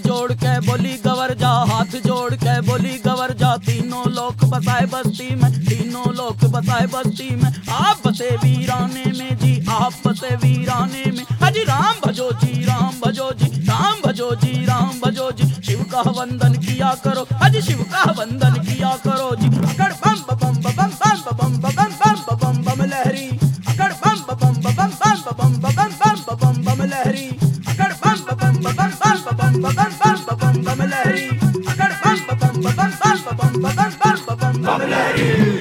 जोड़ के बोली गवर जा, हाथ जोड़ के बोली गवर जा। तीनों लोग बसाए बस्ती में, तीनों लोग बसाए बस्ती में। आप बसे वीराने में जी, आप बसे वीराने में। अजी राम भजो जी, राम भजो जी, राम भजो जी, राम भजो जी। शिव का वंदन किया करो, अजी शिव का वंदन किया करो जी। अकड़ बम बम बम बम बम बम बम बम बम बम लहरी, अकड़ बम बम बम बम बम बम बम बम बम लहरी, अकड़ बम बम बम बम बम बम लहरी, अकड़ बम बम बम बम लहरी।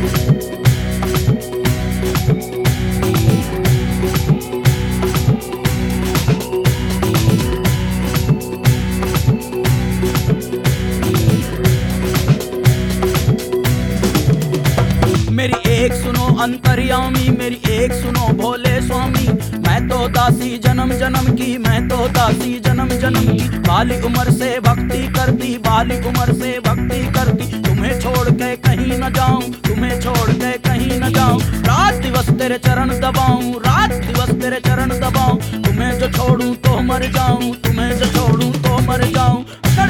मेरी एक सुनो अंतर्यामी, मेरी एक सुनो भोले स्वामी। मैं तो दासी जन्म जन्म की, मैं तो दासी जन्म जन्म की। बाली उम्र से भक्ति करती, बाली उम्र से भक्ति करती। तुम्हें छोड़ के कहीं न जाऊं, तुम्हें छोड़ के कहीं न जाऊं। रात दिवस तेरे चरण दबाऊं, रात दिवस तेरे चरण दबाऊं। तुम्हें जो छोड़ूं तो मर जाऊं, तुम्हें जो छोड़ूं तो मर जाऊं।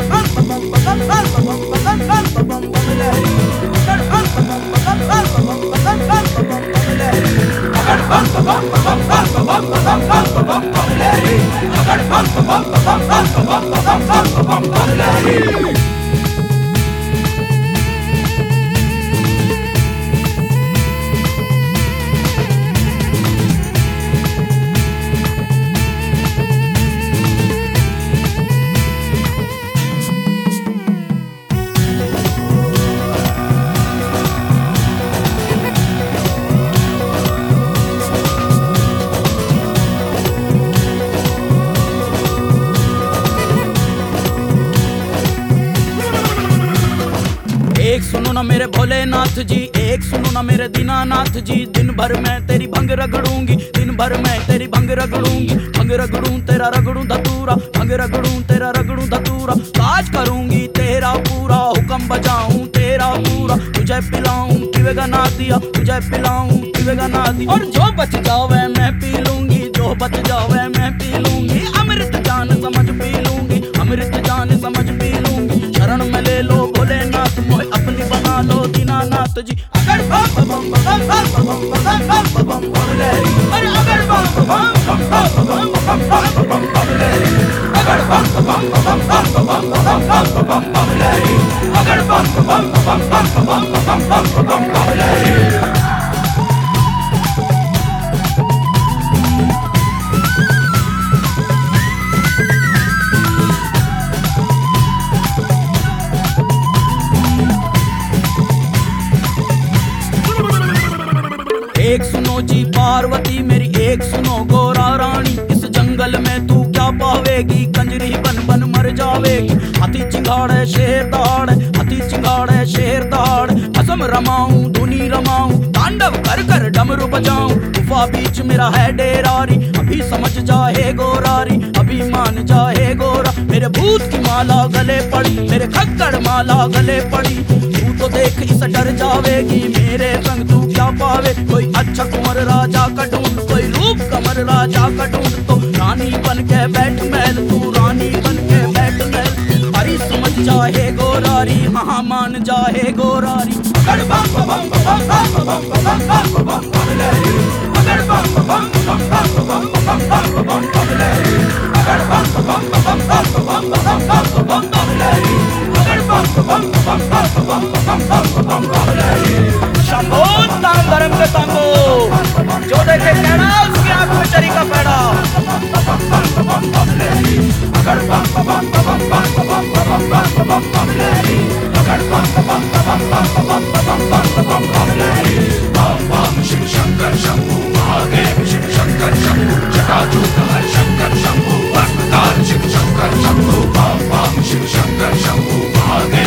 एक सुनो ना मेरे भोलेनाथ जी, एक सुनो ना मेरे दीनानाथ जी। दिन भर मैं तेरी भंग रगड़ूंगी, दिन भर मैं तेरी भंग रगड़ूंगी। भंग रगड़ूं तेरा रगड़ूं धतूरा, भंग रगड़ूं तेरा रगड़ूं धतूरा। काज करूंगी तेरा पूरा, हुक्म बजाऊं तेरा पूरा। तुझे पिलाऊं पीवेगा ना दिया, तुझे पिलाऊं पीवेगा ना दिया। और जो बच जावे मैं पी लूंगी, जो बच जावे मैं पी लूंगी। अमृत जान समझ पी लूंगी, अमृत जान समझ पी लूंगी। शरण में ले लो भोलेनाथ, मोह अपनी बना लो दीनानाथ जी। अगर बम बम बम बम बम बम बम लहरी, अरे अगर बम बम बम बम बम बम लहरी, अगर बम बम बम बम बम लहरी, अगर बम बम बम लहरी। एक सुनो जी पार्वती मेरी, एक सुनो गोरा रानी। इस जंगल में तू क्या पावेगी, कंजरी बन बन मर जावेगी। हाथी चिंगाड़े शेर दहाड़े, हाथी चिंगाड़े शेर दहाड़े। असम रमाऊं धुनी रमाऊं, तांडव कर कर डमरू बजाऊं। गुफा बीच मेरा है डेरारी, अभी समझ जाए गोरारी, अभी मान जाए गोरा। मेरे भूत की माला गले पड़ी, मेरे खक्कड़ माला गले पड़ी। तू तो देख इस डर जावेगी, मेरे संग तू क्या पावे। कोई अच्छा कुंवर राजा का ढूंढ, कोई रूप कमर राजा का ढूंढ। तो रानी बन के बैठ महल, तू रानी बन के बैठ महल। हरी समझ जाए गोरारी, हाँ मान जाए गोरारी। अगर बम बम बम बम बम बम लहरी, अगर बम बम बम बम बम लहरी, अगर बम बम बम बम लहरी, अगर बम बम लहरी। शंभो ताम धर्म के शंभो, जो देखे पेड़ा उसकी आंख में चरी का पेड़ा। अगर बम बम बम लहरी, अगर बम बम लहरी। बम बम शिव शंकर शंभु महादेव, शिव शंकर शंभु जटाजूट हर शंकर शंभु अस्पताल। शिव शंकर शंभु बम बम शिव शंकर शंभु महादेव।